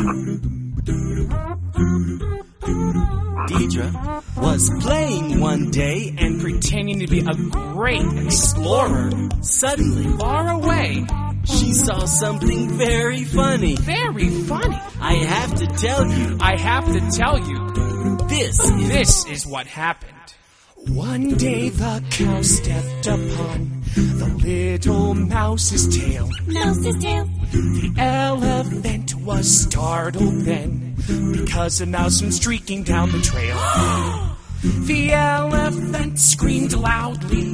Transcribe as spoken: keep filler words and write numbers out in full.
Deidre was playing one day and pretending to be a great explorer. Suddenly, Far away. she saw something very funny. Very funny. I have to tell you, I have to tell you, this is... this is what happened. One day the cow stepped upon the little mouse's tail. Mouse's tail. The elephant was startled then, because a mouse went streaking down the trail. The elephant screamed loudly.